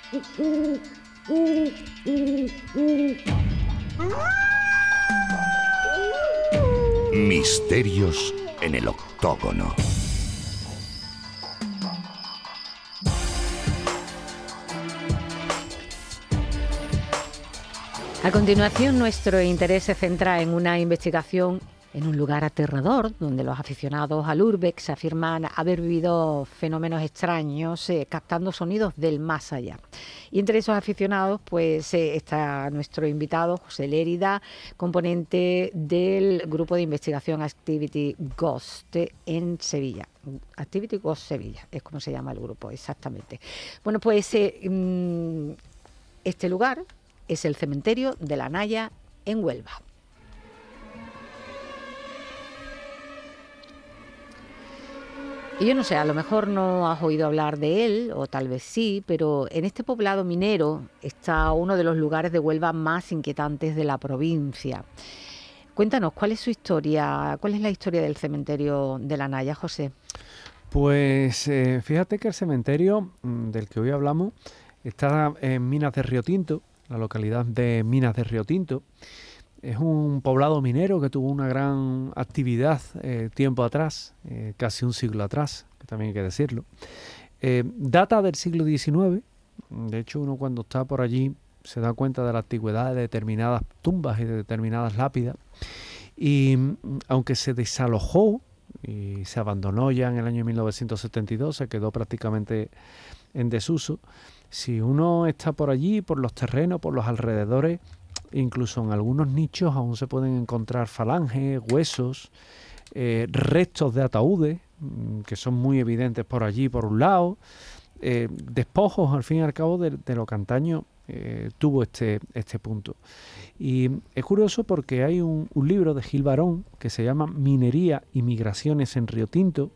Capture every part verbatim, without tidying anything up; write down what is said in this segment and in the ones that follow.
Misterios en el octógono. A continuación, nuestro interés se centra en una investigación en un lugar aterrador, donde los aficionados al urbex afirman haber vivido fenómenos extraños, eh, captando sonidos del más allá. Y entre esos aficionados, pues eh, está nuestro invitado, José Lérida, componente del grupo de investigación Activity Ghost en Sevilla. Activity Ghost Sevilla, es como se llama el grupo, exactamente. Bueno, pues eh, este lugar es el cementerio de la Naya en Huelva. Y yo no sé, a lo mejor no has oído hablar de él, o tal vez sí, pero en este poblado minero está uno de los lugares de Huelva más inquietantes de la provincia. Cuéntanos, ¿cuál es su historia? ¿Cuál es la historia del cementerio de la Naya, José? Pues eh, fíjate que el cementerio del que hoy hablamos está en Minas de Río Tinto, la localidad de Minas de Río Tinto. Es un poblado minero que tuvo una gran actividad eh, tiempo atrás, eh, casi un siglo atrás, que también hay que decirlo. Eh, data del siglo diecinueve, de hecho uno cuando está por allí se da cuenta de la antigüedad de determinadas tumbas y de determinadas lápidas, y aunque se desalojó y se abandonó ya en el año mil novecientos setenta y dos, se quedó prácticamente en desuso. Si uno está por allí, por los terrenos, por los alrededores, incluso en algunos nichos aún se pueden encontrar falanges, huesos, eh, restos de ataúdes, que son muy evidentes por allí, por un lado, eh, despojos, al fin y al cabo, de, de lo que antaño eh, tuvo este, este punto. Y es curioso porque hay un, un libro de Gil Barón que se llama Minería y Migraciones en Río Tinto,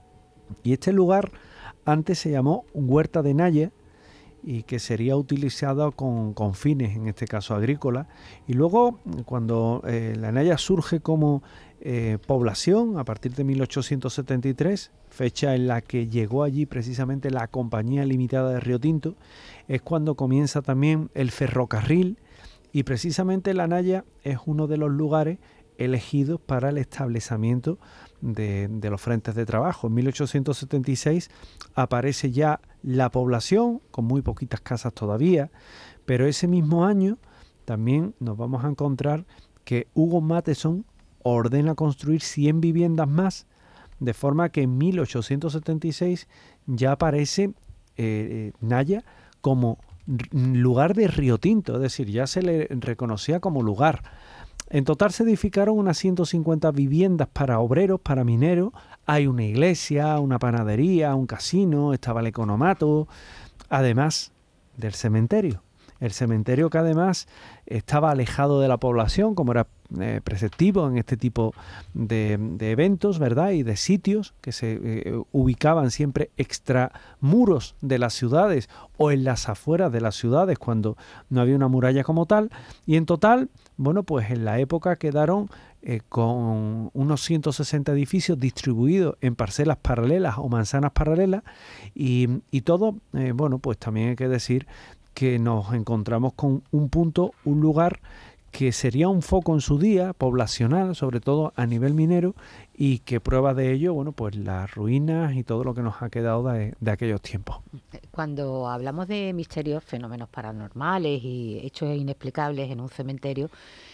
y este lugar antes se llamó Huerta de Naya, y que sería utilizado con, con fines, en este caso agrícolas. Y luego, cuando eh, la Naya surge como eh, población, a partir de mil ochocientos setenta y tres, fecha en la que llegó allí precisamente la Compañía Limitada de Río Tinto, es cuando comienza también el ferrocarril, y precisamente la Naya es uno de los lugares elegidos para el establecimiento de, de los frentes de trabajo. En mil ochocientos setenta y seis aparece ya la población, con muy poquitas casas todavía, pero ese mismo año también nos vamos a encontrar que Hugo Matheson ordena construir cien viviendas más, de forma que en mil ochocientos setenta y seis ya aparece eh, Naya como lugar de Río Tinto, es decir, ya se le reconocía como lugar. En total se edificaron unas ciento cincuenta viviendas para obreros, para mineros. Hay una iglesia, una panadería, un casino, estaba el economato, además del cementerio. El cementerio que además estaba alejado de la población, como era eh, preceptivo en este tipo de, de eventos, ¿verdad? Y de sitios que se eh, ubicaban siempre extramuros de las ciudades o en las afueras de las ciudades cuando no había una muralla como tal. Y en total, bueno, pues en la época quedaron eh, con unos ciento sesenta edificios distribuidos en parcelas paralelas o manzanas paralelas, y, y todo, eh, bueno, pues también hay que decir que nos encontramos con un punto, un lugar que sería un foco en su día, poblacional, sobre todo a nivel minero, y que prueba de ello, bueno, pues las ruinas y todo lo que nos ha quedado de, de aquellos tiempos. Cuando hablamos de misterios, fenómenos paranormales y hechos inexplicables en un cementerio,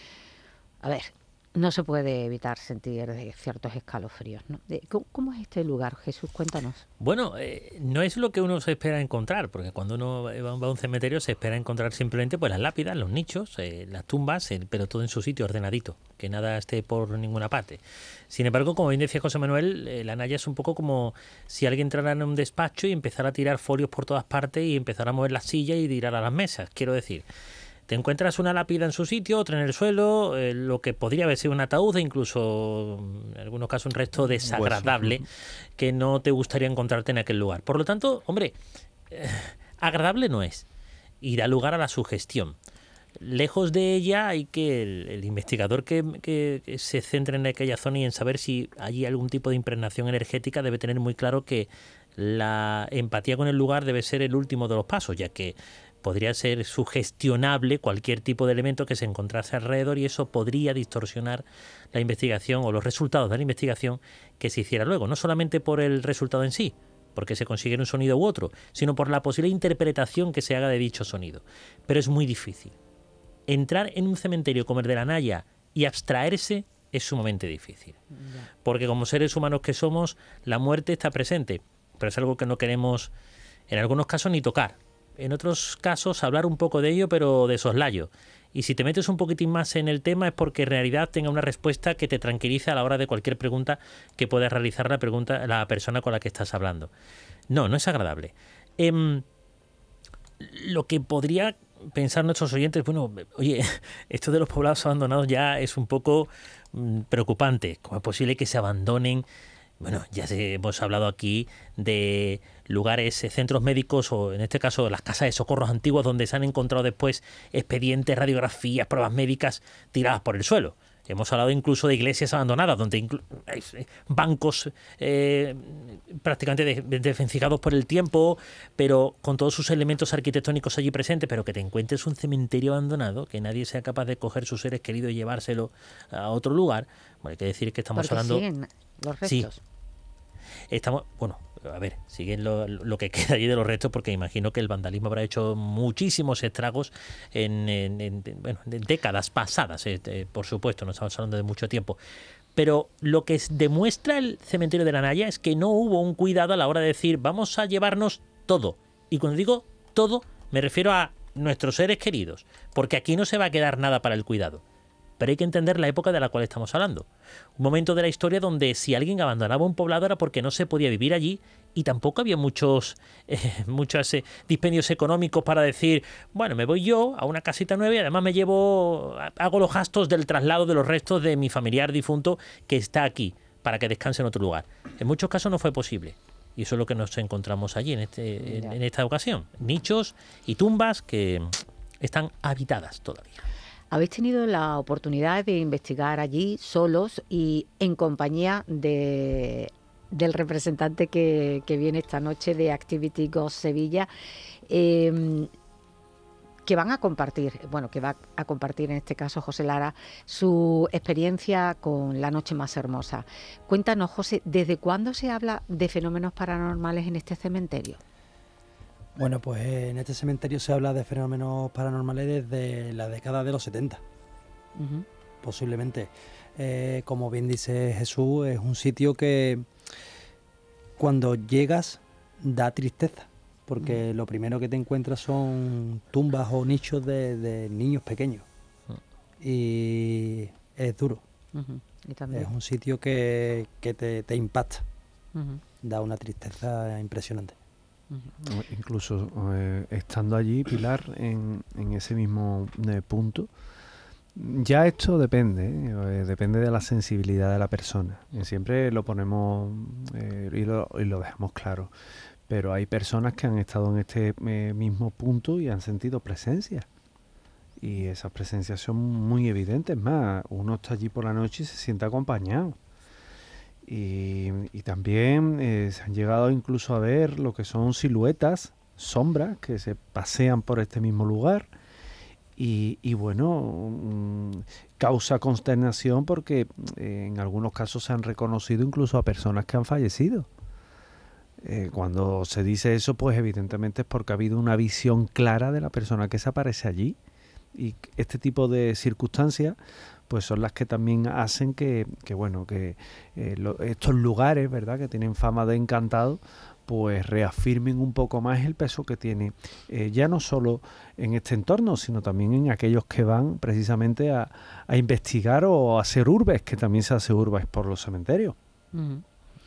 a ver, no se puede evitar sentir ciertos escalofríos, ¿no? ¿Cómo es este lugar, Jesús? Cuéntanos. Bueno, eh, no es lo que uno se espera encontrar, porque cuando uno va a un cementerio se espera encontrar simplemente pues las lápidas, los nichos, eh, las tumbas, eh, pero todo en su sitio ordenadito, que nada esté por ninguna parte. Sin embargo, como bien decía José Manuel, eh, la Naya es un poco como si alguien entrara en un despacho y empezara a tirar folios por todas partes y empezara a mover las sillas y tirar a las mesas, quiero decir. Te encuentras una lápida en su sitio, otra en el suelo, eh, lo que podría haber sido un ataúd, e incluso en algunos casos un resto desagradable que no te gustaría encontrarte en aquel lugar. Por lo tanto, hombre, eh, agradable no es y da lugar a la sugestión. Lejos de ella hay que el, el investigador que, que, que se centre en aquella zona y en saber si hay algún tipo de impregnación energética debe tener muy claro que la empatía con el lugar debe ser el último de los pasos, ya que podría ser sugestionable cualquier tipo de elemento que se encontrase alrededor y eso podría distorsionar la investigación o los resultados de la investigación que se hiciera luego, no solamente por el resultado en sí, porque se consiguiera un sonido u otro, sino por la posible interpretación que se haga de dicho sonido. Pero es muy difícil. Entrar en un cementerio como el de la Naya y abstraerse es sumamente difícil. Porque como seres humanos que somos, la muerte está presente, pero es algo que no queremos, en algunos casos, ni tocar. En otros casos, hablar un poco de ello, pero de soslayo. Y si te metes un poquitín más en el tema es porque en realidad tenga una respuesta que te tranquilice a la hora de cualquier pregunta que pueda realizar la, pregunta, la persona con la que estás hablando. No, no es agradable. Eh, lo que podría pensar nuestros oyentes, bueno, oye, esto de los poblados abandonados ya es un poco mmm, preocupante. ¿Cómo es posible que se abandonen? Bueno, ya se, hemos hablado aquí de lugares, eh, centros médicos o en este caso las casas de socorros antiguas donde se han encontrado después expedientes, radiografías, pruebas médicas tiradas por el suelo. Hemos hablado incluso de iglesias abandonadas donde inclu- hay bancos eh, prácticamente de, de, desvencijados por el tiempo, pero con todos sus elementos arquitectónicos allí presentes, pero que te encuentres un cementerio abandonado, que nadie sea capaz de coger sus seres queridos y llevárselo a otro lugar. Bueno, hay que decir que estamos Porque hablando... siguen los restos. Sí. Estamos, bueno, a ver, siguen lo, lo que queda allí de los restos, porque imagino que el vandalismo habrá hecho muchísimos estragos en, en, en, bueno, en décadas pasadas, eh, eh, por supuesto, no estamos hablando de mucho tiempo. Pero lo que demuestra el cementerio de la Naya es que no hubo un cuidado a la hora de decir vamos a llevarnos todo. Y cuando digo todo, me refiero a nuestros seres queridos, porque aquí no se va a quedar nada para el cuidado. Pero hay que entender la época de la cual estamos hablando. Un momento de la historia donde si alguien abandonaba un poblado era porque no se podía vivir allí y tampoco había muchos, eh, muchos eh, dispendios económicos para decir, bueno, me voy yo a una casita nueva y además me llevo, hago los gastos del traslado de los restos de mi familiar difunto que está aquí para que descanse en otro lugar. En muchos casos no fue posible. Y eso es lo que nos encontramos allí en, este, en, en esta ocasión. Nichos y tumbas que están habitadas todavía. Habéis tenido la oportunidad de investigar allí solos y en compañía de, del representante que, que viene esta noche de Activity Ghost Sevilla, eh, que van a compartir, bueno, que va a compartir en este caso José Lara, su experiencia con La Noche Más Hermosa. Cuéntanos, José, ¿desde cuándo se habla de fenómenos paranormales en este cementerio? Bueno, pues en este cementerio se habla de fenómenos paranormales desde la década de los setenta, uh-huh. posiblemente. Eh, como bien dice Jesús, es un sitio que cuando llegas da tristeza, porque uh-huh. lo primero que te encuentras son tumbas o nichos de, de niños pequeños. Uh-huh. Y es duro. Uh-huh. ¿Y también? Es un sitio que, que te, te impacta, uh-huh. da una tristeza impresionante. Uh-huh. Incluso eh, estando allí, Pilar, en, en ese mismo eh, punto, ya esto depende, eh, depende de la sensibilidad de la persona. Y siempre lo ponemos eh, y, lo, y lo dejamos claro. Pero hay personas que han estado en este eh, mismo punto y han sentido presencia. Y esas presencias son muy evidentes. Más, uno está allí por la noche y se siente acompañado. Y, y también eh, se han llegado incluso a ver lo que son siluetas, sombras que se pasean por este mismo lugar y, y bueno, mmm, causa consternación porque eh, en algunos casos se han reconocido incluso a personas que han fallecido. Eh, cuando se dice eso, pues evidentemente es porque ha habido una visión clara de la persona que se aparece allí y este tipo de circunstancias pues son las que también hacen que, que bueno, que eh, lo, estos lugares, ¿verdad?, que tienen fama de encantados, pues reafirmen un poco más el peso que tiene, eh, ya no solo en este entorno, sino también en aquellos que van precisamente a, a investigar o a hacer urbes, que también se hace urbes por los cementerios. Uh-huh.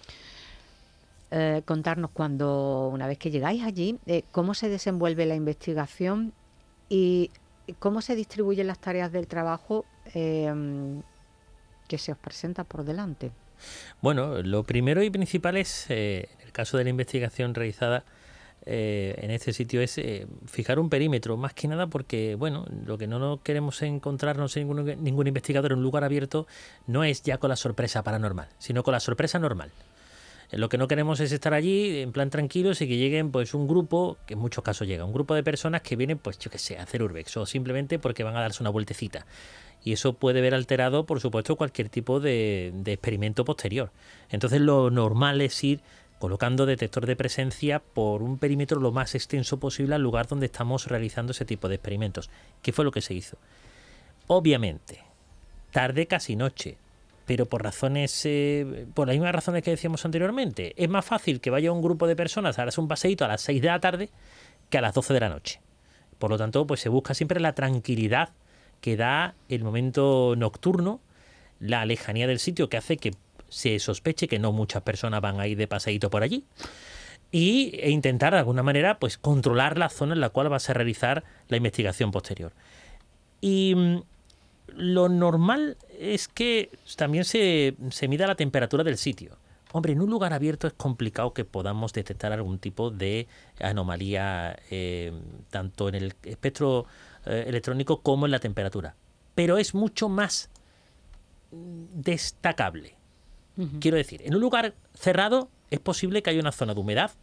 Eh, contarnos cuando, una vez que llegáis allí, eh, cómo se desenvuelve la investigación y cómo se distribuyen las tareas del trabajo eh, que se os presenta por delante. Bueno, lo primero y principal es, eh, en el caso de la investigación realizada eh, en este sitio, es eh, fijar un perímetro, más que nada porque, bueno, lo que no nos queremos encontrarnos en ningún, ningún investigador en un lugar abierto no es ya con la sorpresa paranormal, sino con la sorpresa normal. Lo que no queremos es estar allí en plan tranquilos y que lleguen pues un grupo, que en muchos casos llega, un grupo de personas que vienen, pues yo qué sé, a hacer urbex o simplemente porque van a darse una vueltecita. Y eso puede ver alterado, por supuesto, cualquier tipo de, de experimento posterior. Entonces lo normal es ir colocando detector de presencia por un perímetro lo más extenso posible al lugar donde estamos realizando ese tipo de experimentos. ¿Qué fue lo que se hizo? Obviamente, tarde casi noche, pero por razones, eh, por las mismas razones que decíamos anteriormente. Es más fácil que vaya un grupo de personas a darse un paseíto a las seis de la tarde que a las doce de la noche. Por lo tanto, pues se busca siempre la tranquilidad que da el momento nocturno, la lejanía del sitio que hace que se sospeche que no muchas personas van a ir de paseíto por allí, y, e intentar de alguna manera pues controlar la zona en la cual vas a realizar la investigación posterior. Y mmm, lo normal es que también se, se mida la temperatura del sitio. Hombre, en un lugar abierto es complicado que podamos detectar algún tipo de anomalía, eh, tanto en el espectro eh, electrónico como en la temperatura. Pero es mucho más destacable. Uh-huh. Quiero decir, en un lugar cerrado es posible que haya una zona de humedad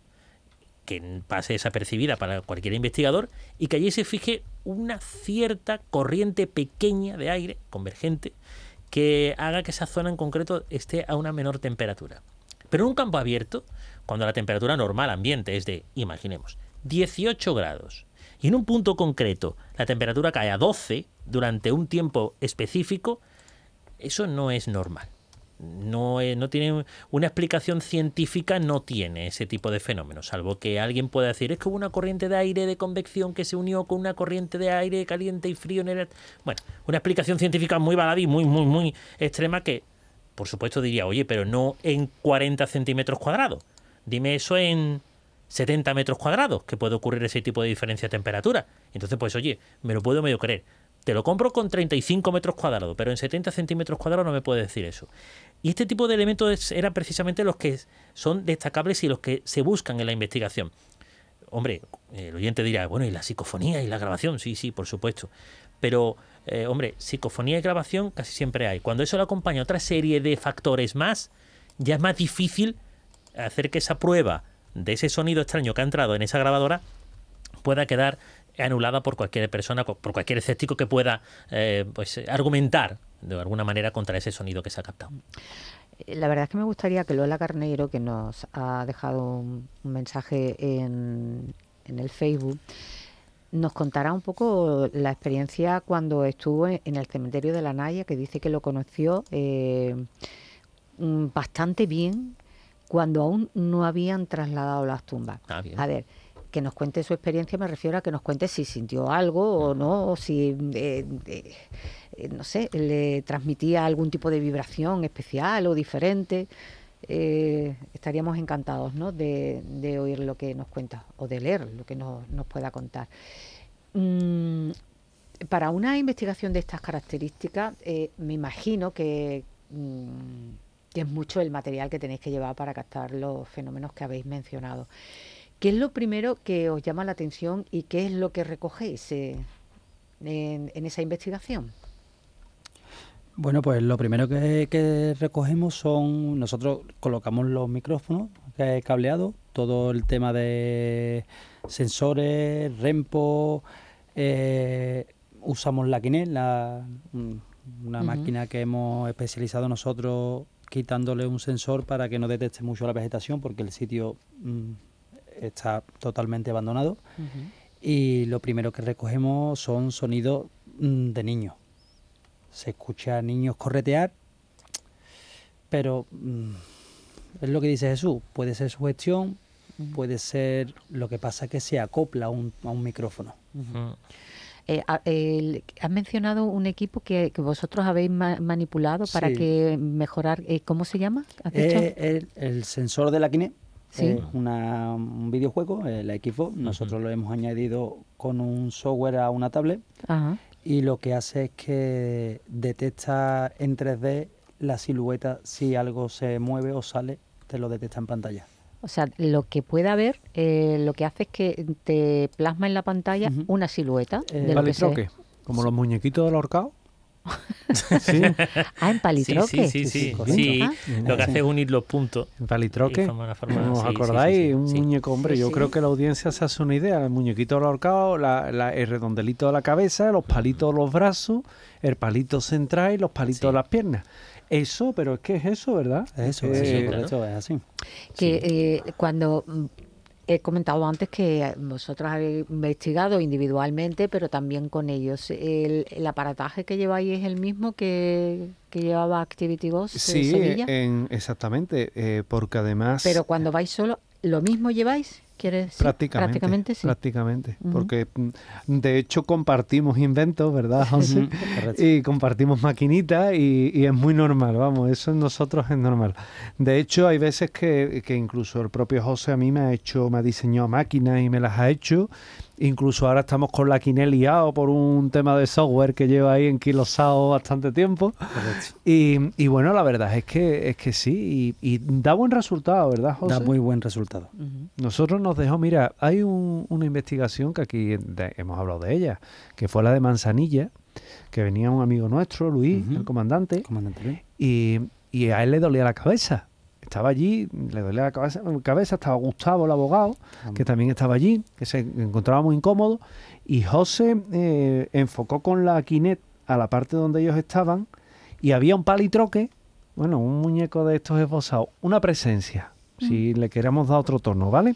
que pase desapercibida para cualquier investigador y que allí se fije una cierta corriente pequeña de aire convergente que haga que esa zona en concreto esté a una menor temperatura. Pero en un campo abierto, cuando la temperatura normal ambiente es de, imaginemos, dieciocho grados, y en un punto concreto la temperatura cae a doce durante un tiempo específico, eso no es normal. No, eh, no tiene una explicación científica, no tiene ese tipo de fenómenos, salvo que alguien pueda decir es que hubo una corriente de aire de convección que se unió con una corriente de aire caliente y frío en el... Bueno, una explicación científica muy baladí, muy, muy, muy extrema que, por supuesto, diría, oye, pero no en cuarenta centímetros cuadrados. Dime eso en setenta metros cuadrados, que puede ocurrir ese tipo de diferencia de temperatura. Entonces, pues, oye, me lo puedo medio creer. Te lo compro con treinta y cinco metros cuadrados, pero en setenta centímetros cuadrados no me puede decir eso. Y este tipo de elementos eran precisamente los que son destacables y los que se buscan en la investigación. Hombre, el oyente dirá, bueno, ¿y la psicofonía y la grabación? Sí, sí, por supuesto. Pero, eh, hombre, psicofonía y grabación casi siempre hay. Cuando eso le acompaña otra serie de factores más, ya es más difícil hacer que esa prueba de ese sonido extraño que ha entrado en esa grabadora pueda quedar anulada por cualquier persona, por cualquier escéptico que pueda eh, pues, argumentar de alguna manera contra ese sonido que se ha captado. La verdad es que me gustaría que Lola Carneiro, que nos ha dejado un, un mensaje en, en el Facebook, nos contara un poco la experiencia cuando estuvo en, en el cementerio de la Naya, que dice que lo conoció eh, bastante bien cuando aún no habían trasladado las tumbas. Ah, bien. A ver, que nos cuente su experiencia, me refiero a que nos cuente si sintió algo o no, o si, eh, eh, eh, no sé, le transmitía algún tipo de vibración especial o diferente. Eh, estaríamos encantados, ¿no?, de, de oír lo que nos cuenta o de leer lo que nos, nos pueda contar. Mm, para una investigación de estas características, eh, me imagino que, mm, que es mucho el material que tenéis que llevar para captar los fenómenos que habéis mencionado. ¿Qué es lo primero que os llama la atención y qué es lo que recogéis eh, en, en esa investigación? Bueno, pues lo primero que, que recogemos son, nosotros colocamos los micrófonos que cableados, todo el tema de sensores, REMPO, eh, usamos la Kinect, la, una uh-huh. máquina que hemos especializado nosotros quitándole un sensor para que no detecte mucho la vegetación porque el sitio mmm, está totalmente abandonado. Uh-huh. Y lo primero que recogemos son sonidos mmm, de niños. Se escucha a niños corretear, pero mmm, es lo que dice Jesús, puede ser sugestión, uh-huh. puede ser lo que pasa que se acopla a un, a un micrófono. Uh-huh. Eh, eh, has mencionado un equipo que, que vosotros habéis ma- manipulado para sí. que mejorar, eh, ¿cómo se llama? ¿Has dicho? Eh, el, el sensor de la Kinect. ¿Sí? Es una, un videojuego, el Xbox. Nosotros uh-huh. lo hemos añadido con un software a una tablet. Uh-huh. Y lo que hace es que detecta en tres D la silueta, si algo se mueve o sale, te lo detecta en pantalla. O sea, lo que pueda ver, eh, lo que hace es que te plasma en la pantalla uh-huh. una silueta. Eh, de lo que se... Como los muñequitos del ahorcado. Sí, Ah, en palitroque. Sí, sí, sí. Sí, sí, correcto. sí. Ah. Lo que hace es unir los puntos. en palitroque. Y forma una forma- ¿No os sí, sí, acordáis? sí, sí, un sí. muñeco, hombre, Sí, yo sí. creo que la audiencia se hace una idea. El muñequito del ahorcado, la, la- el redondelito de la cabeza, los palitos de los brazos, el palito central y los palitos Sí. de las piernas. Eso, pero es que es eso, ¿verdad? Eso, Eh, eso, sí, correcto, es así. Que eh, cuando mm, he comentado antes que vosotros habéis investigado individualmente, pero también con ellos. ¿El, el aparataje que lleváis es el mismo que, que llevaba Activity Ghost eh, Sí, Sevilla? en- exactamente, eh, porque además... Pero cuando vais solo, ¿lo mismo lleváis? ¿Quieres decir? Prácticamente, Prácticamente sí. prácticamente, Ujú. porque mm, de hecho compartimos inventos, ¿verdad, José? Ujú, correcto. Y compartimos maquinitas y, y es muy normal, vamos, eso en nosotros es normal. De hecho, hay veces que, que incluso el propio José a mí me ha hecho, me ha diseñado máquinas y me las ha hecho. Incluso ahora estamos con la Kinect liado por un tema de software que lleva ahí enquilosado bastante tiempo. Correcto. Y, y bueno, la verdad es que es que sí, y, y da buen resultado, ¿verdad, José? Da muy buen resultado. Ujú. Nosotros nos dejó, mira, hay un- una investigación que aquí de- hemos hablado de ella, que fue la de Manzanilla, que venía un amigo nuestro, Luis, Ujú. el comandante, Comandante Luis. y, y a él le dolía la cabeza. Estaba allí, le dolía la cabeza, cabeza, estaba Gustavo, el abogado, que también estaba allí, que se encontraba muy incómodo, y José eh, enfocó con la Kinect a la parte donde ellos estaban, y había un palitroque, bueno, un muñeco de estos esbozados, una presencia, si le queremos dar otro tono, ¿vale?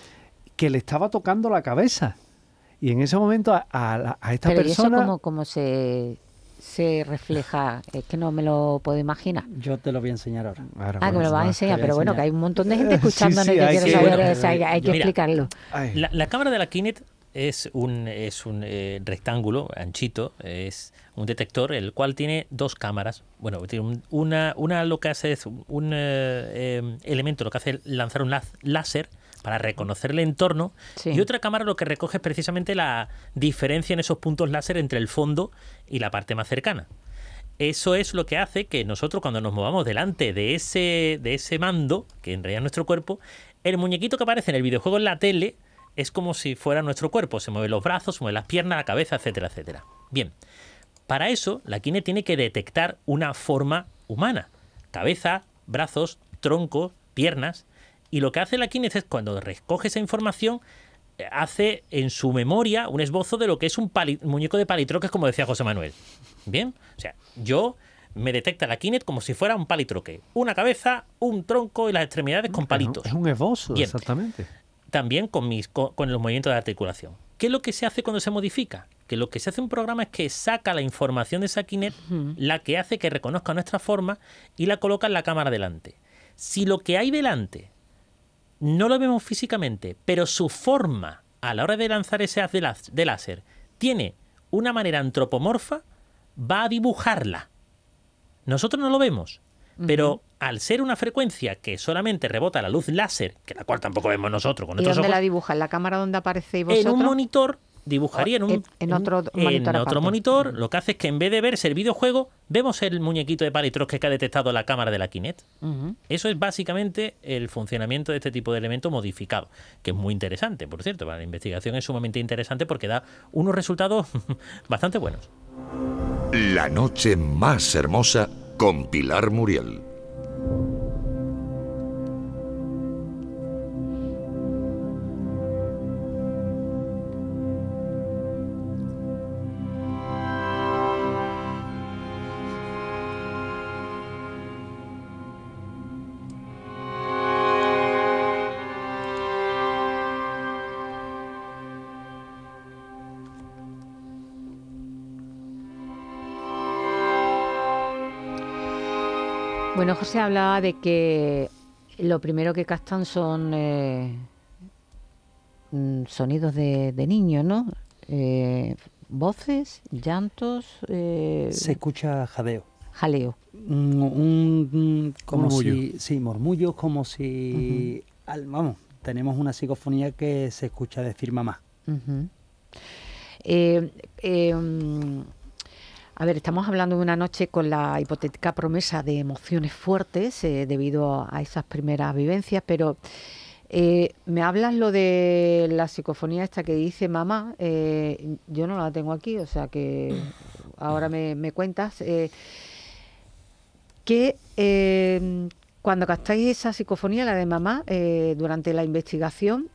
Que le estaba tocando la cabeza. Y en ese momento a, a la- a esta Pero ¿y eso persona... cómo, cómo se, se refleja? Es que no me lo puedo imaginar. Yo te lo voy a enseñar ahora. Ahora, Ah, que me lo bueno, vas a va. enseñar, te voy a pero bueno, enseñar. que hay un montón de gente Eh, sí, escuchándonos sí, que hay quiere que- saber, bueno, o sea, hay, hay que mira, explicarlo. Ay, La, la cámara de la Kinect es un, es un eh, rectángulo anchito, es un detector, el cual tiene dos cámaras. Bueno, tiene un- una, una lo que hace es un eh, eh, elemento, lo que hace es lanzar un laz- láser para reconocer el entorno, Sí. y otra cámara lo que recoge es precisamente la diferencia en esos puntos láser entre el fondo y la parte más cercana. Eso es lo que hace que nosotros, cuando nos movamos delante de ese, de ese mando, que en realidad es nuestro cuerpo, el muñequito que aparece en el videojuego en la tele es como si fuera nuestro cuerpo. Se mueven los brazos, se mueven las piernas, la cabeza, etcétera, etcétera. Bien, para eso la Kinect tiene que detectar una forma humana. Cabeza, brazos, tronco, piernas. Y lo que hace la Kinect es, cuando recoge esa información, eh, hace en su memoria un esbozo de lo que es un pali- muñeco de palitroques, como decía José Manuel. Bien, o sea, yo me detecta la Kinect como si fuera un palitroque. Una cabeza, un tronco y las extremidades con palitos. Es un esbozo, Bien. exactamente. También con, mis, con, con los movimientos de articulación. ¿Qué es lo que se hace cuando se modifica? Que lo que se hace en un programa es que saca la información de esa Kinect, la que hace que reconozca nuestra forma, y la coloca en la cámara delante. Si lo que hay delante no lo vemos físicamente, pero su forma a la hora de lanzar ese haz de, laz- de láser tiene una manera antropomorfa, va a dibujarla. Nosotros no lo vemos, pero al ser una frecuencia que solamente rebota la luz láser, que la cual tampoco vemos nosotros con ¿Y nuestros dónde ojos, la dibuja? ¿En la cámara donde aparecéis en vosotros? un monitor dibujaría en un En- en otro en monitor otro aparte. monitor, lo que hace es que en vez de verse el videojuego, vemos el muñequito de palitroques que ha detectado la cámara de la Kinect. Ujú. Eso es básicamente el funcionamiento de este tipo de elemento modificado, que es muy interesante, por cierto. Para la investigación es sumamente interesante porque da unos resultados bastante buenos. La noche más hermosa con Pilar Muriel. Bueno, José hablaba de que lo primero que captan son eh, mm, sonidos de, de niños, ¿no? Eh, voces, llantos, eh, Se escucha jadeo. jaleo. Un, un- un- como Murmullo. si, sí, murmullos, como si, al- vamos, tenemos una psicofonía que se escucha decir mamá. Ujú. Eh, eh, mm, a ver, estamos hablando de una noche con la hipotética promesa de emociones fuertes eh, debido a esas primeras vivencias, pero eh, me hablas lo de la psicofonía esta que dice mamá, eh, yo no la tengo aquí, o sea que ahora me, me cuentas, eh, que eh, cuando captáis esa psicofonía, la de mamá, eh, durante la investigación,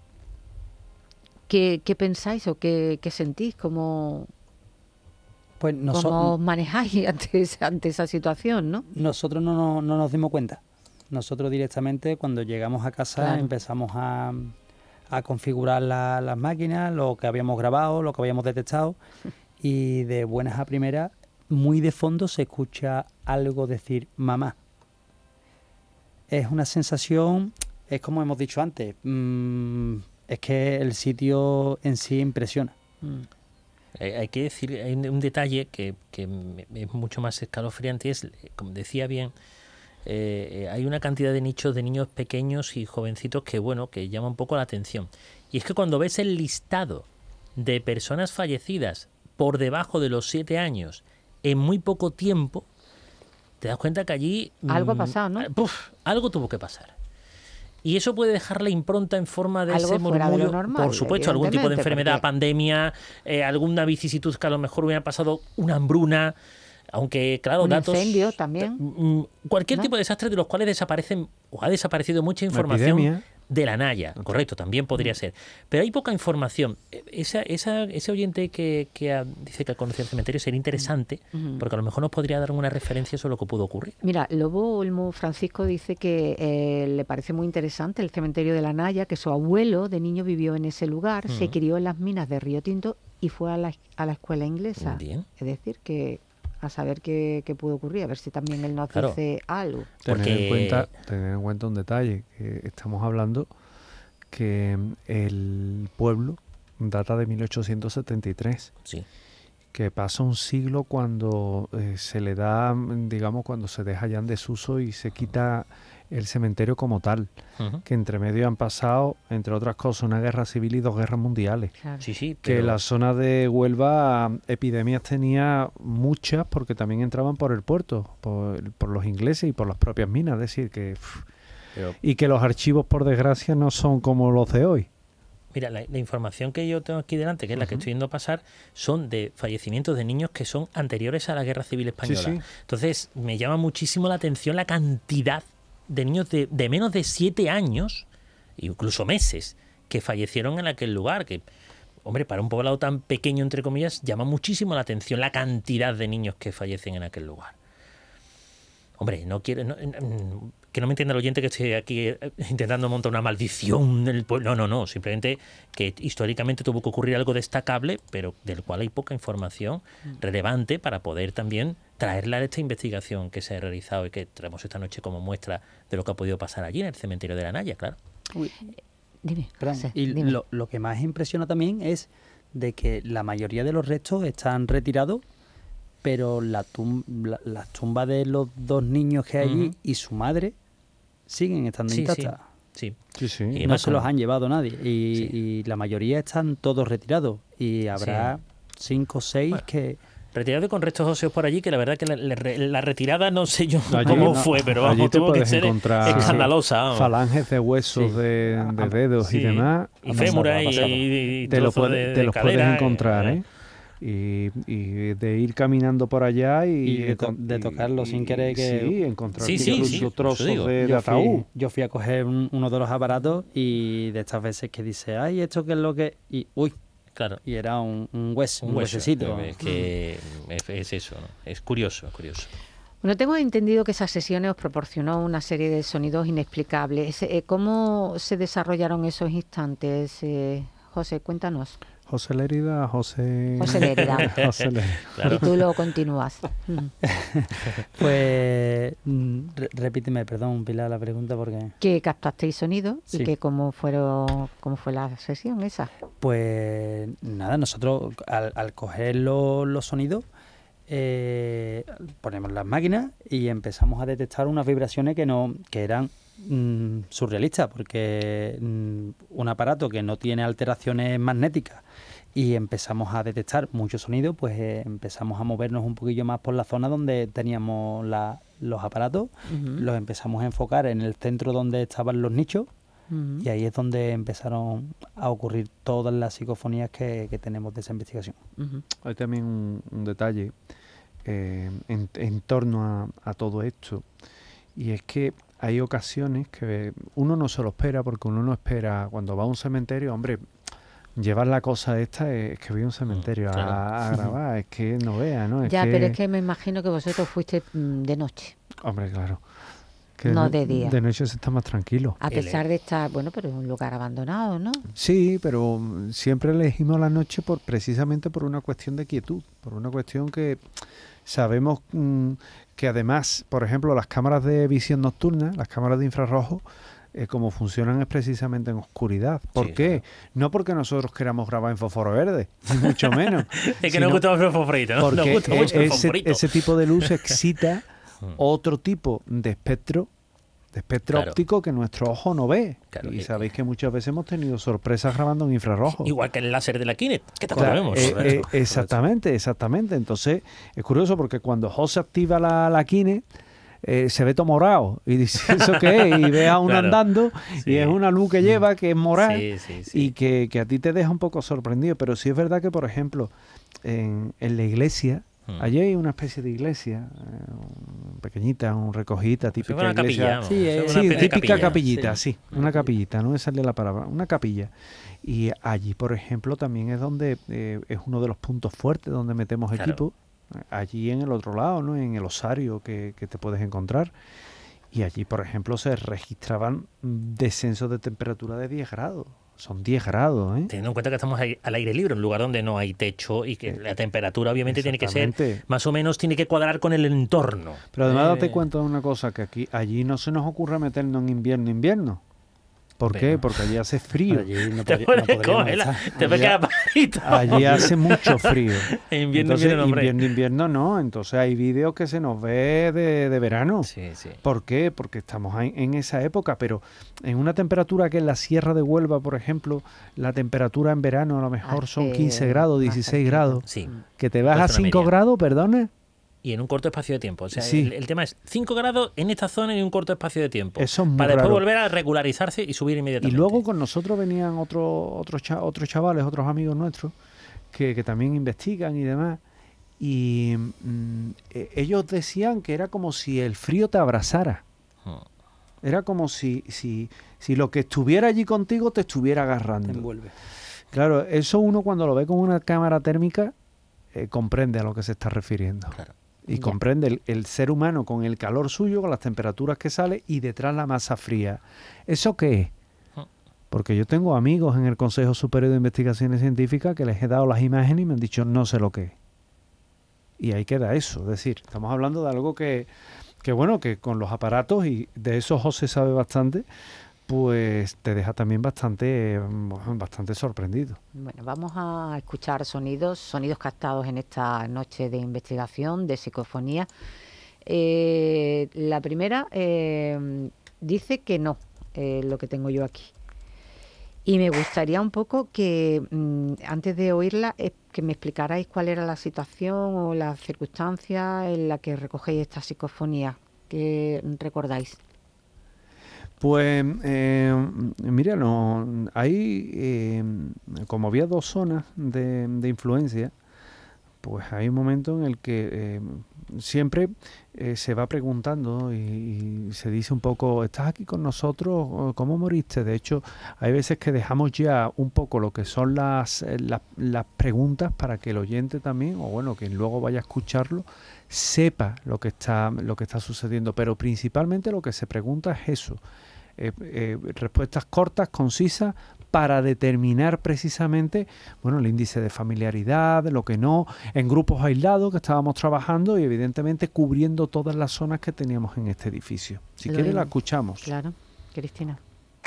¿qué, qué pensáis o qué, qué sentís? ¿Cómo, Pues noso- cómo os manejáis ante, esa- ante esa situación, no? nosotros no, no, no nos dimos cuenta. Nosotros directamente cuando llegamos a casa Claro. empezamos a, a configurar la- las máquinas, lo que habíamos grabado, lo que habíamos detectado, y de buenas a primeras, muy de fondo se escucha algo decir mamá. Es una sensación, es como hemos dicho antes, mm, es que el sitio en sí impresiona. Mm. Hay, hay que decir, hay un, un detalle que, que me- es mucho más escalofriante, es, como decía bien, eh, eh, hay una cantidad de nichos de niños pequeños y jovencitos que, bueno, que llama un poco la atención. Y es que cuando ves el listado de personas fallecidas por debajo de los siete años en muy poco tiempo, te das cuenta que allí... Algo ha mm, pasado, ¿no? ah, puf, algo tuvo que pasar. Y eso puede dejar la impronta en forma de Algo ese fuera de lo murmullo, normal, por supuesto, algún tipo de evidentemente, enfermedad, porque- pandemia, eh, alguna vicisitud que a lo mejor hubiera pasado, una hambruna, aunque claro, Un datos... incendio también, mm, Cualquier ¿no? tipo de desastre de los cuales desaparecen o ha desaparecido mucha información epidemia. de la Naya, correcto, también podría ser. Pero hay poca información. E- Esa, esa, ese oyente que, que ha- dice que conoce el cementerio sería interesante, Ujú. porque a lo mejor nos podría dar una referencia sobre lo que pudo ocurrir. Mira, Lobo Olmo Francisco dice que eh, le parece muy interesante el cementerio de la Naya, que su abuelo de niño vivió en ese lugar, se Ujú. crió en las minas de Río Tinto y fue a la, a la escuela inglesa. Bien. Es decir, que a saber qué, qué pudo ocurrir, a ver si también él nos Claro. dice algo. Tener, Porque- en cuenta, tener en cuenta un detalle, que estamos hablando que mm, el pueblo data de mil ochocientos setenta y tres, Sí. que pasa un siglo cuando eh, se le da, mm, digamos, cuando se deja ya en desuso y se quita el cementerio como tal, Ujú. que entre medio han pasado, entre otras cosas, una guerra civil y dos guerras mundiales. Claro. Sí, sí, Que pero- la zona de Huelva epidemias tenía muchas porque también entraban por el puerto, por, por los ingleses y por las propias minas, es decir, que... pff, pero y que los archivos, por desgracia, no son como los de hoy. Mira, la, la información que yo tengo aquí delante, que es la que estoy viendo pasar, son de fallecimientos de niños que son anteriores a la Guerra Civil Española. Sí, sí. Entonces, me llama muchísimo la atención la cantidad de niños de, de menos de siete años, incluso meses, que fallecieron en aquel lugar, que, hombre, para un poblado tan pequeño, entre comillas, llama muchísimo la atención la cantidad de niños que fallecen en aquel lugar. Hombre, no quiero... no- mm, que no me entienda el oyente que estoy aquí eh, intentando montar una maldición del pueblo. No, no, no. Simplemente que históricamente tuvo que ocurrir algo destacable, pero del cual hay poca información relevante para poder también traerla a esta investigación que se ha realizado y que traemos esta noche como muestra de lo que ha podido pasar allí en el cementerio de la Naya, claro. Dime, Perdón, José, y dime. lo, lo que más impresiona también es de que la mayoría de los restos están retirados, pero la tum- la- las tumbas de los dos niños que hay allí Ujú. y su madre siguen estando Sí, sí, intactas. sí. Sí, sí. Y No además se los con- han llevado nadie. Y, Sí. y la mayoría están todos retirados. Y habrá cinco o seis Bueno. que... Retirado y con restos óseos por allí, que la verdad que la, la- la retirada no sé yo Allí cómo no- fue, pero allí vamos, te tuvo que puedes ser encontrar escandalosa. vamos. falanges de huesos, Sí. de, de Ah, dedos Sí. y demás. Y Ha pasado, fémura ha y, pasado. y- y te, lo trozos puede- de- te de los puedes cadera, encontrar, eh, ¿eh? Y, y de ir caminando por allá y, Y de to- encon- de tocarlo sin querer que- Sí, encontrar Sí, sí, incluso sí, por eso trozos digo. de, de Yo ataúd. fui, yo fui a coger un- uno de los aparatos y de estas veces que dice, ay, ¿esto qué es lo que...? Y, uy, Claro, y era un, un hueso, un, un hueso. huesecito. Es que es, es eso, ¿no? Es curioso, es curioso. Bueno, tengo entendido que esas sesiones os proporcionó una serie de sonidos inexplicables. Eh, ¿Cómo se desarrollaron esos instantes? Eh, José, cuéntanos. José Lérida, José... José Lérida. José Lérida. Claro. Y tú lo continúas. Mm. Pues, mm, re- repíteme, perdón, Pilar, la pregunta porque... Que captasteis sonido y Sí. que cómo fueron, cómo fue la sesión esa. Pues nada, nosotros al, al coger lo- los sonidos, eh, ponemos las máquinas y empezamos a detectar unas vibraciones que no que eran mm, surrealistas, porque mm, un aparato que no tiene alteraciones magnéticas y empezamos a detectar mucho sonido, pues eh, empezamos a movernos un poquillo más por la zona donde teníamos la- los aparatos, Ujú. los empezamos a enfocar en el centro donde estaban los nichos Uh-huh. Y ahí es donde empezaron a ocurrir todas las psicofonías que, que tenemos de esa investigación. Uh-huh. Hay también un, un detalle eh, en, en torno a, a todo esto, y es que hay ocasiones que uno no se lo espera, porque uno no espera cuando va a un cementerio, hombre, llevar la cosa esta es que voy a un cementerio claro. a, a grabar, es que no vea, ¿no? Es ya, que... pero es que me imagino que vosotros fuiste de noche. Hombre, claro. Que no de, de día. De noche se está más tranquilo. A pesar de estar, bueno, pero es un lugar abandonado, ¿no? Sí, pero siempre elegimos la noche por precisamente por una cuestión de quietud, por una cuestión que sabemos mmm, que además, por ejemplo, las cámaras de visión nocturna, las cámaras de infrarrojo, Eh, como funcionan es precisamente en oscuridad. ¿Por sí, qué? Claro. No porque nosotros queramos grabar en fósforo verde, ni mucho menos. Es que nos gusta mucho el fosforito, ¿no? Porque nos gusta mucho el ese, fosforito. ese tipo de luz excita otro tipo de espectro, de espectro claro. óptico que nuestro ojo no ve. Claro, y sabéis que muchas veces hemos tenido sorpresas grabando en infrarrojo. Igual que el láser de la Kinect, que tampoco claro, vemos. Eh, eh, exactamente, exactamente. Entonces, es curioso porque cuando José activa la, la Kinect, Eh, se ve todo morado y dice ¿eso qué es? Y ve a uno claro, andando sí. y es una luz que lleva que es morada sí, sí, sí. y que, que a ti te deja un poco sorprendido, pero sí es verdad que por ejemplo en, en la iglesia hmm. allí hay una especie de iglesia eh, pequeñita, un recogida típica una iglesia capilla, sí, eh, sí una típica capilla, capillita sí. sí, una capillita, no me sale la palabra, una capilla, y allí por ejemplo también es donde eh, es uno de los puntos fuertes donde metemos claro. equipo. Allí en el otro lado, ¿no? En el osario que, que te puedes encontrar. Y allí, por ejemplo, se registraban descensos de temperatura de diez grados. Son diez grados, ¿eh? Teniendo en cuenta que estamos al aire libre, un lugar donde no hay techo y que eh, la temperatura obviamente tiene que ser, más o menos tiene que cuadrar con el entorno. Pero además eh... date cuenta de una cosa, que aquí allí no se nos ocurre meternos en invierno, invierno. ¿Por Pero, qué? Porque allí hace frío. Allí no te puedes no coger, te puedes quedar parito. Allí hace mucho frío. invierno, entonces, invierno, invierno, invierno no. Entonces hay vídeos que se nos ve de, de verano. Sí, sí. ¿Por qué? Porque estamos en, en esa época, pero en una temperatura que en la Sierra de Huelva, por ejemplo, la temperatura en verano a lo mejor hace son quince grados, dieciséis grados. Sí. Que te vas a cinco grados, perdona. Y en un corto espacio de tiempo. O sea, sí. el, el tema es cinco grados en esta zona y un corto espacio de tiempo. Eso es muy para después raro. volver a regularizarse y subir inmediatamente. Y luego con nosotros venían otros otros cha, otros chavales, otros amigos nuestros, que, que también investigan y demás. Y mmm, eh, ellos decían que era como si el frío te abrazara. Hmm. Era como si, si, si lo que estuviera allí contigo te estuviera agarrando. Te envuelve. Claro, eso uno cuando lo ve con una cámara térmica eh, comprende a lo que se está refiriendo. Claro. Y ya. comprende el, el ser humano con el calor suyo, con las temperaturas que sale y detrás la masa fría. ¿Eso qué es? Porque yo tengo amigos en el Consejo Superior de Investigaciones Científicas que les he dado las imágenes y me han dicho no sé lo que es. Y ahí queda eso. Es decir, estamos hablando de algo que, que bueno, que con los aparatos, y de eso José sabe bastante, pues te deja también bastante, bastante sorprendido. Bueno, vamos a escuchar sonidos, sonidos captados en esta noche de investigación, de psicofonía. Eh, la primera eh, dice que no, eh, lo que tengo yo aquí. Y me gustaría un poco que, mmm, antes de oírla, eh, que me explicarais cuál era la situación o las circunstancias en la que recogéis esta psicofonía. ¿Qué recordáis? Pues, eh, mira, no, hay, eh, como había dos zonas de, de influencia, pues hay un momento en el que eh, siempre eh, se va preguntando y, y se dice un poco, ¿estás aquí con nosotros? ¿Cómo moriste? De hecho, hay veces que dejamos ya un poco lo que son las, las, las preguntas para que el oyente también, o bueno, quien luego vaya a escucharlo, sepa lo que está, lo que está sucediendo. Pero principalmente lo que se pregunta es eso. Eh, eh, respuestas cortas, concisas, para determinar precisamente, bueno, el índice de familiaridad, lo que no, en grupos aislados que estábamos trabajando y evidentemente cubriendo todas las zonas que teníamos en este edificio. Si quieres la escuchamos. Claro, Cristina.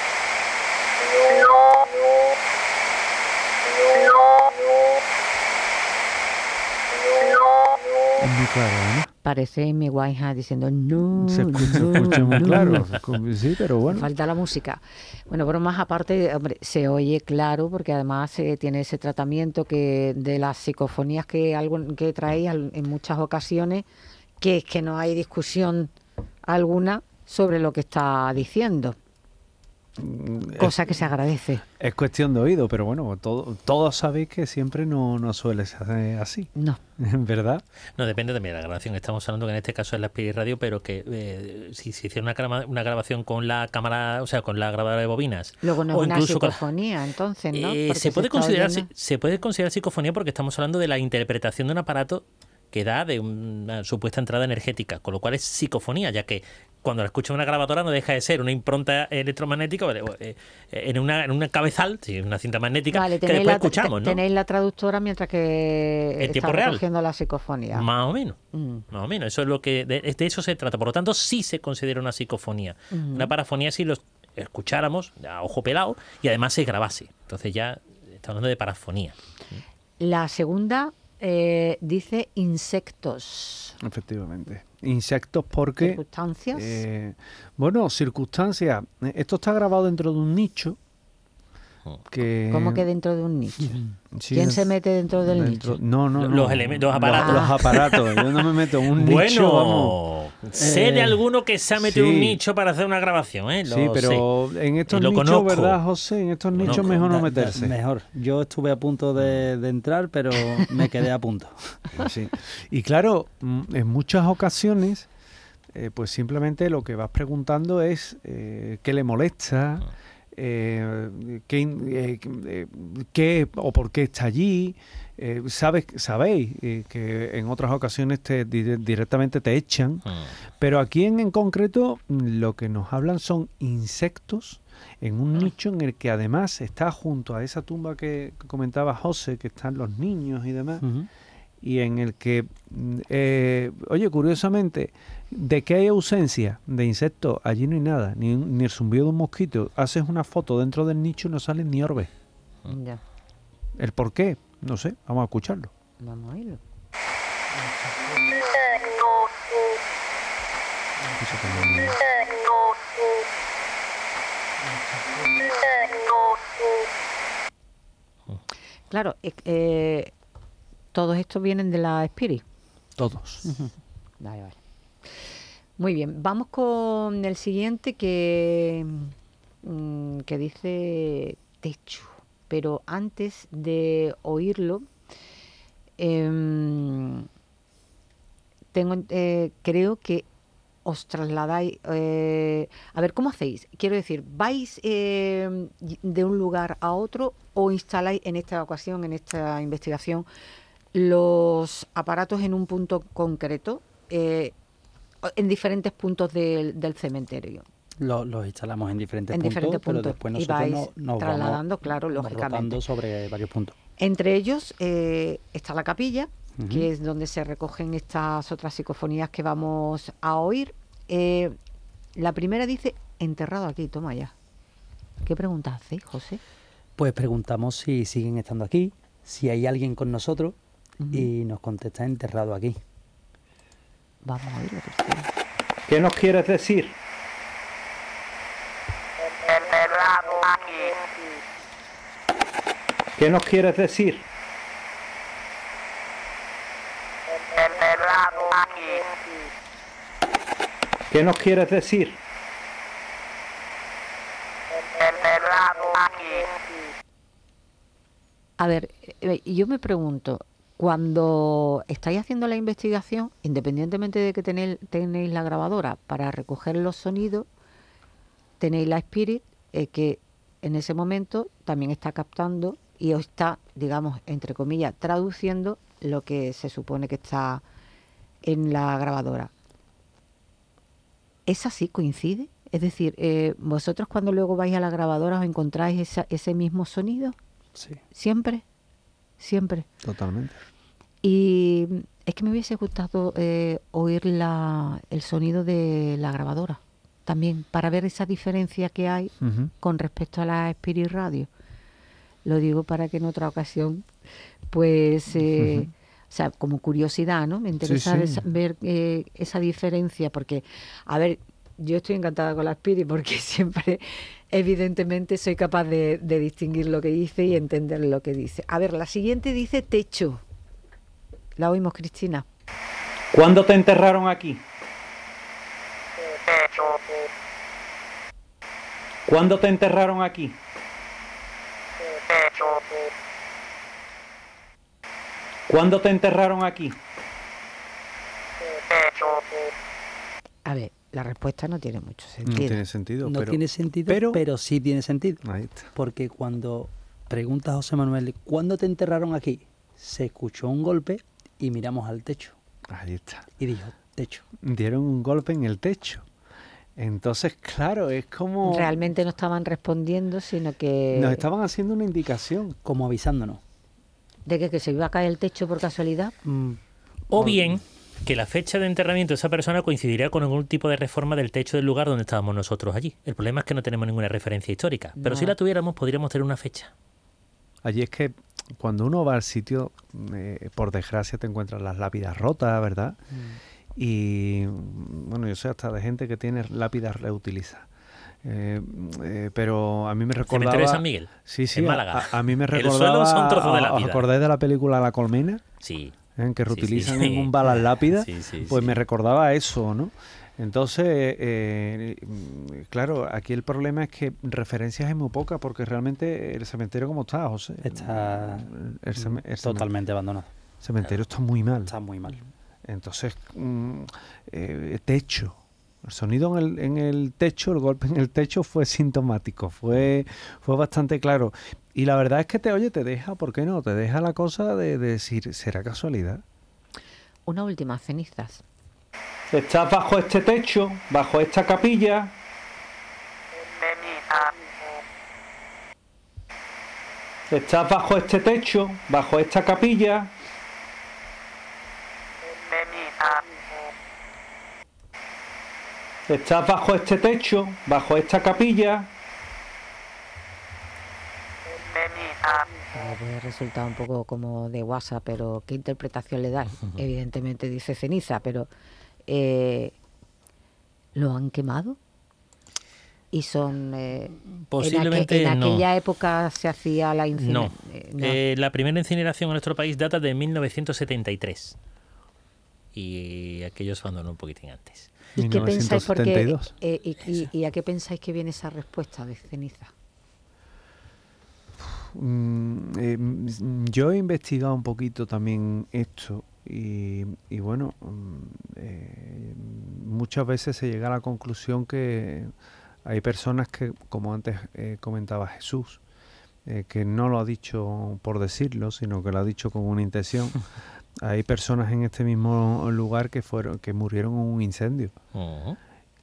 Es muy claro, ¿no? Parece mi Winehouse diciendo no, se escucha, no, se escucha muy no. claro, sí, pero bueno. Falta la música. Bueno, pero más aparte, hombre, se oye claro porque además eh, tiene ese tratamiento que de las psicofonías que algo que traéis en muchas ocasiones, que es que no hay discusión alguna sobre lo que está diciendo. Cosa que se agradece. Es cuestión de oído, pero bueno, todo, todos sabéis que siempre no, no suele ser así. No. ¿Verdad? No, depende también de la grabación. Estamos hablando que en este caso es la Spirit Radio, pero que eh, si se hiciera una, grava, una grabación con la cámara, o sea, con la grabadora de bobinas. Luego no es una psicofonía, con, entonces, ¿no? Eh, se, puede se, considerar, se, se puede considerar psicofonía porque estamos hablando de la interpretación de un aparato que da de una supuesta entrada energética, con lo cual es psicofonía, ya que cuando la escucha una grabadora no deja de ser una impronta electromagnética en una, en una cabezal, una cinta magnética, vale, que después la, escuchamos, ¿no? Tenéis la traductora mientras que en está recogiendo la psicofonía. Más o menos, mm. más o menos. Eso es lo que de, de eso se trata. Por lo tanto, sí se considera una psicofonía. Mm. Una parafonía si lo escucháramos a ojo pelado y además se grabase. Entonces ya estamos hablando de parafonía. La segunda eh, dice insectos. Efectivamente. Insectos porque... ¿Circunstancias? Eh, bueno, circunstancias. Esto está grabado dentro de un nicho. Que... ¿Cómo que dentro de un nicho? Sí, ¿quién es... se mete dentro del dentro... nicho? No, no, no. Los elementos, los aparatos. Los, los aparatos. Yo no me meto en un bueno, nicho, vamos. Sé eh, de alguno que se ha metido en sí. un nicho para hacer una grabación, ¿eh? Lo sí, pero sé. en estos lo nichos, conozco. ¿verdad, José? En estos nichos conozco. mejor no Da, meterse. Da, mejor. Yo estuve a punto de, de entrar, pero me quedé a punto. Sí. Y claro, en muchas ocasiones, eh, pues simplemente lo que vas preguntando es eh, qué le molesta, eh, qué, eh, qué o por qué está allí. Eh, sabes, sabéis eh, que en otras ocasiones te, di, directamente te echan, Ah. pero aquí en, en concreto lo que nos hablan son insectos en un nicho en el que además está junto a esa tumba que comentaba José, que están los niños y demás, uh-huh. y en el que, eh, oye, curiosamente, de que hay ausencia de insectos, allí no hay nada, ni, ni el zumbido de un mosquito. Haces una foto dentro del nicho y no salen ni orbes. Ya. ¿El por qué? No sé, vamos a escucharlo. Vamos a oírlo. Claro, eh, todos estos vienen de la Spirit. Todos. Uh-huh. Vale, vale. Muy bien, vamos con el siguiente que, mm, que dice techo. Pero antes de oírlo, eh, tengo, eh, creo que os trasladáis... Eh, a ver, ¿cómo hacéis? Quiero decir, ¿vais eh, de un lugar a otro o instaláis en esta ocasión, en esta investigación, los aparatos en un punto concreto, eh, en diferentes puntos del, del cementerio? Los, los instalamos en diferentes, en puntos, diferentes puntos, pero después y nosotros vais no, nos trasladando, vamos claro, lógicamente. rotando sobre varios puntos. Entre ellos eh, está la capilla, uh-huh. que es donde se recogen estas otras psicofonías que vamos a oír. Eh, la primera dice, enterrado aquí, toma ya. ¿Qué preguntas hacéis, José? Pues preguntamos si siguen estando aquí, si hay alguien con nosotros, uh-huh. y nos contesta enterrado aquí. Vamos a oírlo. Cristina. ¿Qué nos quieres decir? Enterrado aquí. ¿Qué nos quieres decir? Enterrado aquí. ¿Qué nos quieres decir? Enterrado aquí. A ver, eh, yo me pregunto, cuando estáis haciendo la investigación, independientemente de que tenéis, tenéis la grabadora para recoger los sonidos, tenéis la Spirit, eh, que en ese momento también está captando y os está, digamos, entre comillas, traduciendo lo que se supone que está en la grabadora. ¿Es así? ¿Coincide? Es decir, eh, ¿vosotros cuando luego vais a la grabadora os encontráis esa, ese mismo sonido? Sí. ¿Siempre? Siempre. Totalmente. Y es que me hubiese gustado eh, oír la, el sonido de la grabadora también, para ver esa diferencia que hay uh-huh. con respecto a la Spirit Radio. Lo digo para que en otra ocasión, pues, eh, uh-huh. o sea, como curiosidad, ¿no? Me interesa sí, sí. Esa, ver eh, esa diferencia, porque, a ver, yo estoy encantada con la Spirit porque siempre, evidentemente, soy capaz de, de distinguir lo que dice y entender lo que dice. A ver, la siguiente dice techo. La oímos, Cristina. ¿Cuándo te enterraron aquí? Techo. ¿Cuándo te enterraron aquí? techo, ¿Cuándo te enterraron aquí? techo, A ver, la respuesta no tiene mucho No sentido. tiene sentido, No pero... tiene sentido, pero- pero, sí tiene sentido. Ahí está. Porque cuando pregunta José Manuel, ¿cuándo te enterraron aquí? Se escuchó un golpe y miramos al techo. Ahí está. Y dijo, techo. Dieron un golpe en el techo. Entonces, claro, es como... Realmente no estaban respondiendo, sino que... Nos estaban haciendo una indicación. Como avisándonos. ¿De que, que se iba a caer el techo por casualidad? Mm, O bien que la fecha de enterramiento de esa persona coincidiría con algún tipo de reforma del techo del lugar donde estábamos nosotros allí. El problema es que no tenemos ninguna referencia histórica, pero No. si la tuviéramos podríamos tener una fecha. Allí es que cuando uno va al sitio, eh, por desgracia te encuentras las lápidas rotas, ¿verdad? Y bueno, yo sé hasta de gente que tiene lápidas reutilizadas. Eh, eh, pero a mí me recordaba... Cementerio de San Miguel, Sí, sí, en a- Málaga. A, a mí me El recordaba... suelo son trozos de ¿Os lápida. acordáis de la película La Colmena? Sí. ¿Eh? Que Sí, reutilizan sí. en un bala las lápidas. Sí, sí, Pues sí. me recordaba a eso, ¿no? Entonces, eh, mm, claro, aquí el problema es que referencias hay muy pocas, porque realmente el cementerio como está, José. Está el, ceme- el ceme- totalmente abandonado. cementerio está muy mal. Está muy mal. Entonces, mm, eh, techo. El sonido en el, en el techo, el golpe en el techo fue sintomático, fue, fue bastante claro. Y la verdad es que te, oye, te deja, ¿por qué no? Te deja la cosa de, de decir, ¿será casualidad? Una última, cenizas. Estás bajo este techo, bajo esta capilla. ceniza, Estás bajo este techo, bajo esta capilla. ceniza, Estás bajo este techo, bajo esta capilla. ceniza, Ah, pues resulta un poco como de WhatsApp, pero ¿qué interpretación le das? Evidentemente dice ceniza, pero eh, ¿lo han quemado? Y son... eh, Posiblemente en, aque- en no. aquella época se hacía la incineración. No. Eh, la primera incineración en nuestro país data de mil novecientos setenta y tres. Y aquello se abandonó un poquitín antes. ¿Y qué pensáis? Porque, mil novecientos setenta y dos. eh, y, y- ¿Y a qué pensáis que viene esa respuesta de ceniza? Mm, eh, mm, yo he investigado un poquito también esto y, y bueno, mm, eh, muchas veces se llega a la conclusión que hay personas que, como antes eh, comentaba Jesús, eh, que no lo ha dicho por decirlo, sino que lo ha dicho con una intención. Hay personas en este mismo lugar que fueron, que murieron en un incendio. Ujú.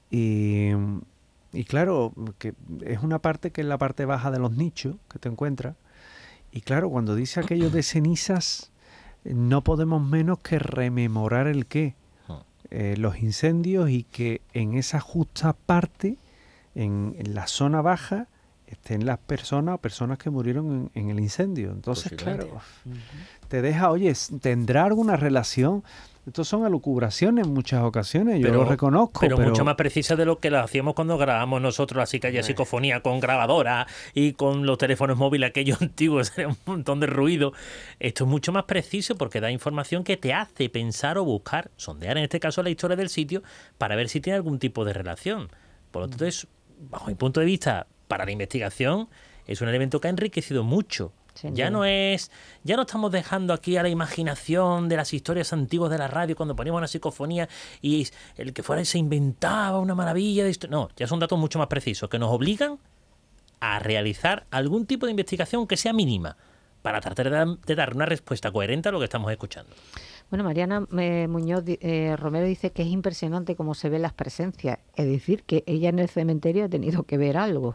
Y, y claro, que es una parte que es la parte baja de los nichos que te encuentras. Y claro, cuando dice aquello de cenizas, eh, no podemos menos que rememorar el qué. Eh, los incendios, y que en esa justa parte, en, en la zona baja, estén las personas o personas que murieron en, en el incendio. Entonces, Posiblemente. claro, te deja, oye, ¿tendrá alguna relación? Estos son elucubraciones en muchas ocasiones, yo Pero- lo reconozco. Pero, mucho más precisa de lo que lo hacíamos cuando grabamos nosotros, así que haya psicofonía con grabadora y con los teléfonos móviles aquellos antiguos, era un montón de ruido. Esto es mucho más preciso porque da información que te hace pensar o buscar, sondear en este caso la historia del sitio para ver si tiene algún tipo de relación. Por lo tanto, es, bajo mi punto de vista, para la investigación, es un elemento que ha enriquecido mucho. Sin Ya duda. no es, ya no estamos dejando aquí a la imaginación de las historias antiguas de la radio cuando poníamos una psicofonía y el que fuera se inventaba una maravilla de historia. No, ya son datos mucho más precisos que nos obligan a realizar algún tipo de investigación que sea mínima para tratar de dar, de dar una respuesta coherente a lo que estamos escuchando. Bueno, Mariana eh, Muñoz di- eh, Romero dice que es impresionante cómo se ven las presencias. Es decir, que ella en el cementerio ha tenido que ver algo.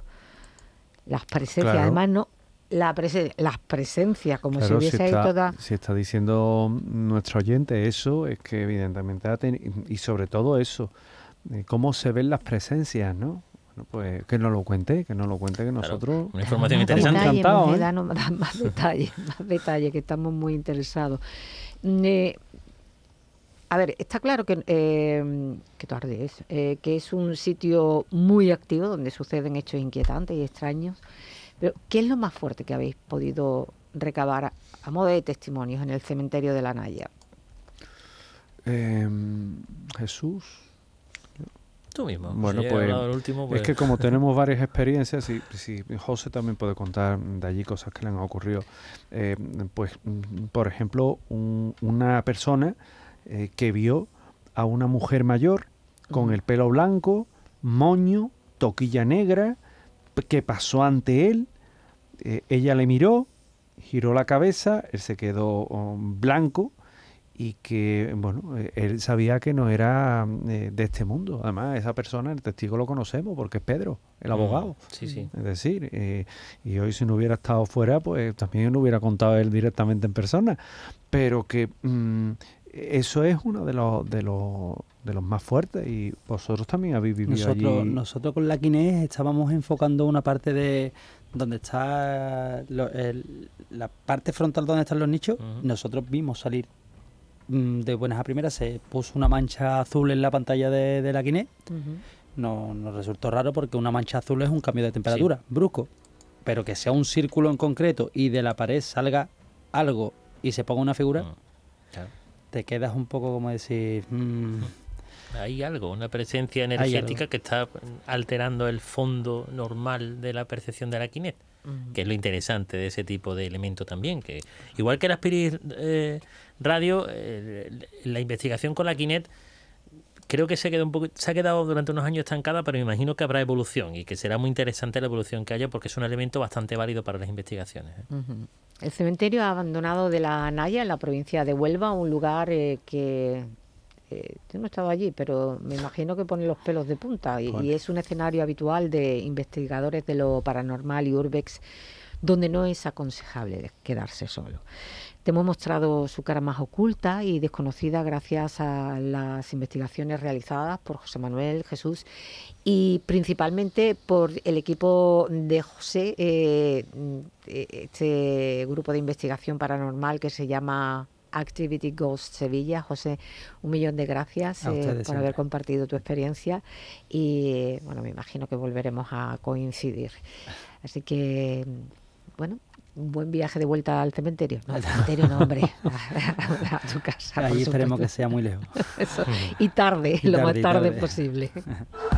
Las presencias, Claro. además, no la prese- las presencias, como Claro, si si hubiese ahí está, toda... si está diciendo nuestro oyente eso, es que evidentemente ha teni- y sobre todo eso, de cómo se ven las presencias, ¿no? Bueno, pues que nos lo cuente, que nos lo cuente, que Claro, nosotros... una información Más Estamos interesante. detalles, encantados, más, ¿eh? danos más- más detalles, más detalles, que estamos muy interesados. Mm, eh, a ver, está claro que, eh, que tarde es, eh, que es un sitio muy activo donde suceden hechos inquietantes y extraños. Pero, ¿qué es lo más fuerte que habéis podido recabar a, a modo de testimonios en el cementerio de la Naya? Eh, Jesús... Tú mismo. Bueno, si pues, el último, pues... es que como tenemos varias experiencias, y si José también puede contar de allí cosas que le han ocurrido, eh, pues, por ejemplo, un, una persona eh, que vio a una mujer mayor con uh-huh. el pelo blanco, moño, toquilla negra, que pasó ante él, eh, ella le miró, giró la cabeza, él se quedó um, blanco, y que, bueno, él sabía que no era eh, de este mundo. Además, esa persona, el testigo lo conocemos porque es Pedro, el abogado. Sí, sí. Es decir, eh, y hoy si no hubiera estado fuera, pues también lo hubiera contado él directamente en persona. Pero que mmm, eso es uno de los, de los de los más fuertes, y vosotros también habéis vivido nosotros, allí. Nosotros con la Quinés estábamos enfocando una parte de donde está lo, el, la parte frontal donde están los nichos. Uh-huh. Nosotros vimos salir de buenas a primeras, se puso una mancha azul en la pantalla de, de la Quinés. Uh-huh. No, nos resultó raro porque una mancha azul es un cambio de temperatura, sí. brusco, pero que sea un círculo en concreto y de la pared salga algo y se ponga una figura, uh-huh. claro. te quedas un poco como decir... Mmm, hay algo, una presencia energética que está alterando el fondo normal de la percepción de la Quinés, uh-huh. que es lo interesante de ese tipo de elemento también, que igual que la Spirit eh, Radio, eh, la investigación con la Quinés creo que se quedó un poco, se ha quedado durante unos años estancada, pero me imagino que habrá evolución y que será muy interesante la evolución que haya, porque es un elemento bastante válido para las investigaciones. ¿eh? Uh-huh. El cementerio abandonado de la Naya, en la provincia de Huelva, un lugar eh, que... yo no he estado allí, pero me imagino que pone los pelos de punta y, bueno. y es un escenario habitual de investigadores de lo paranormal y urbex, donde no es aconsejable quedarse solo. Te hemos mostrado su cara más oculta y desconocida gracias a las investigaciones realizadas por José Manuel, Jesús y principalmente por el equipo de José, eh, este grupo de investigación paranormal que se llama Activity Ghost Sevilla. José, un millón de gracias eh, por haber compartido tu experiencia y bueno, me imagino que volveremos a coincidir. Así que, bueno, un buen viaje de vuelta al cementerio. No, al cementerio no, hombre, a, a tu casa. Ahí esperemos que sea muy lejos. Eso. Y tarde, y lo tarde, más tarde, tarde posible.